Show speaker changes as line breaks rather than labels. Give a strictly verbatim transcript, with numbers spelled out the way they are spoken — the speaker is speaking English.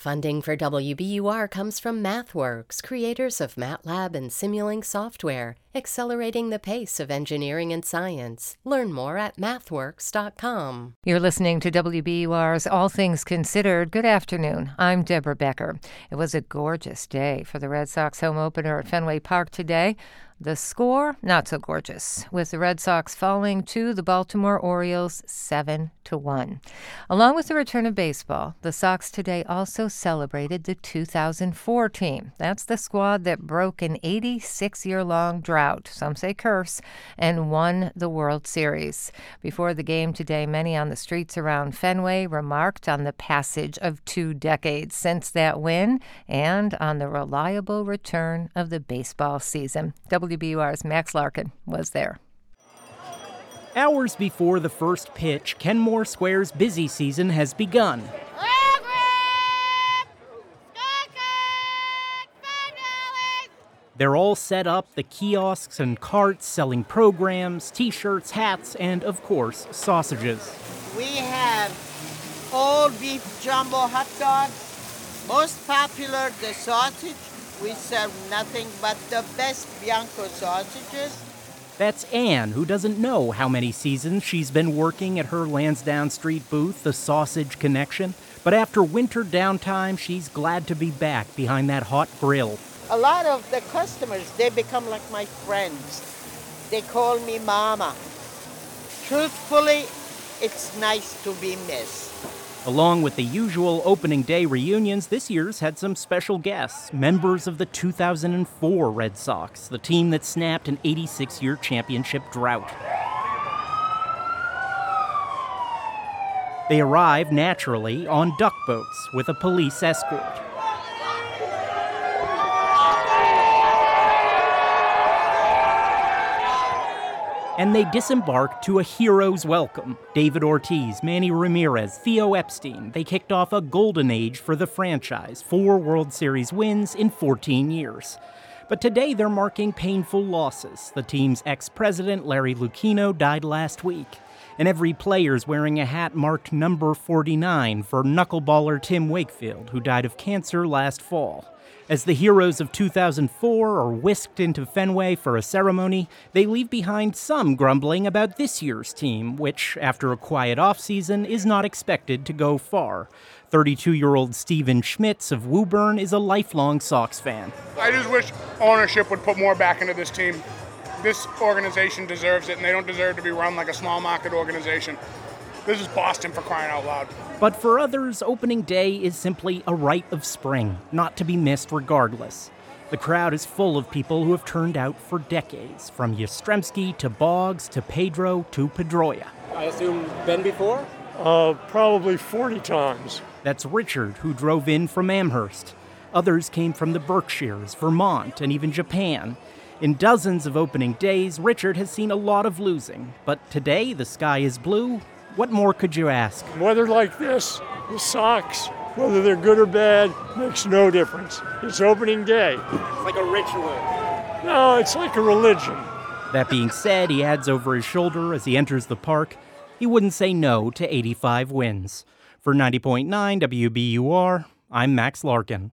Funding for W B U R comes from MathWorks, creators of MATLAB and Simulink software, accelerating the pace of engineering and science. Learn more at mathworks dot com.
You're listening to W B U R's All Things Considered. Good afternoon. I'm Deborah Becker. It was a gorgeous day for the Red Sox home opener at Fenway Park today. The score, not so gorgeous, with the Red Sox falling to the Baltimore Orioles seven to one. Along with the return of baseball, the Sox today also celebrated the two thousand four team. That's the squad that broke an eighty-six-year-long drought, some say curse, and won the World Series. Before the game today, many on the streets around Fenway remarked on the passage of two decades since that win and on the reliable return of the baseball season. W B U R's Max Larkin was there.
Hours before the first pitch, Kenmore Square's busy season has begun. They're all set up, the kiosks and carts selling programs, t-shirts, hats, and, of course, sausages.
We have all beef jumbo hot dogs. Most popular, the sausage. We serve nothing but the best Bianco sausages.
That's Anne, who doesn't know how many seasons she's been working at her Lansdowne Street booth, the Sausage Connection. But after winter downtime, she's glad to be back behind that hot grill.
A lot of the customers, they become like my friends. They call me Mama. Truthfully, it's nice to be missed.
Along with the usual opening day reunions, this year's had some special guests, members of the two thousand four Red Sox, the team that snapped an eighty-six-year championship drought. They arrive, naturally, on duck boats with a police escort. And they disembarked to a hero's welcome. David Ortiz, Manny Ramirez, Theo Epstein. They kicked off a golden age for the franchise. Four World Series wins in fourteen years. But today they're marking painful losses. The team's ex-president, Larry Lucchino, died last week. And every player's wearing a hat marked number forty-nine for knuckleballer Tim Wakefield, who died of cancer last fall. As the heroes of two thousand four are whisked into Fenway for a ceremony, they leave behind some grumbling about this year's team, which, after a quiet offseason, is not expected to go far. thirty-two-year-old Steven Schmitz of Woburn is a lifelong Sox fan.
I just wish ownership would put more back into this team. This organization deserves it, and they don't deserve to be run like a small market organization. This is Boston, for crying out loud.
But for others, opening day is simply a rite of spring, not to be missed regardless. The crowd is full of people who have turned out for decades, from Yastrzemski to Boggs to Pedro to Pedroia.
I assume been before?
Uh, probably forty times.
That's Richard, who drove in from Amherst. Others came from the Berkshires, Vermont, and even Japan. In dozens of opening days, Richard has seen a lot of losing. But today, the sky is blue. What more could you ask?
Weather like this, the Sox, whether they're good or bad, makes no difference. It's opening day.
It's like a ritual.
No, it's like a religion.
That being said, he adds over his shoulder as he enters the park, he wouldn't say no to eighty-five wins. For ninety point nine W B U R, I'm Max Larkin.